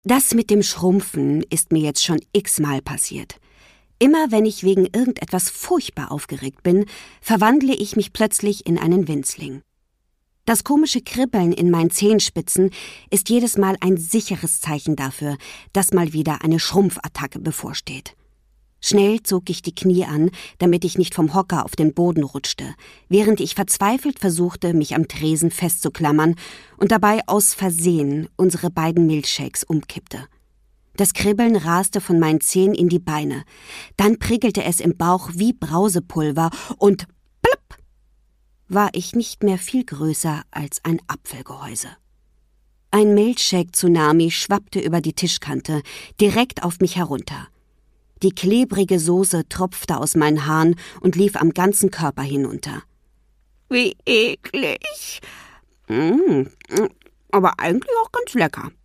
Das mit dem Schrumpfen ist mir jetzt schon x-mal passiert. Immer wenn ich wegen irgendetwas furchtbar aufgeregt bin, verwandle ich mich plötzlich in einen Winzling. Das komische Kribbeln in meinen Zehenspitzen ist jedes Mal ein sicheres Zeichen dafür, dass mal wieder eine Schrumpfattacke bevorsteht. Schnell zog ich die Knie an, damit ich nicht vom Hocker auf den Boden rutschte, während ich verzweifelt versuchte, mich am Tresen festzuklammern und dabei aus Versehen unsere beiden Milchshakes umkippte. Das Kribbeln raste von meinen Zehen in die Beine. Dann prickelte es im Bauch wie Brausepulver und plupp war ich nicht mehr viel größer als ein Apfelgehäuse. Ein Milchshake-Tsunami schwappte über die Tischkante, direkt auf mich herunter. Die klebrige Soße tropfte aus meinen Haaren und lief am ganzen Körper hinunter. Wie eklig. Aber eigentlich auch ganz lecker.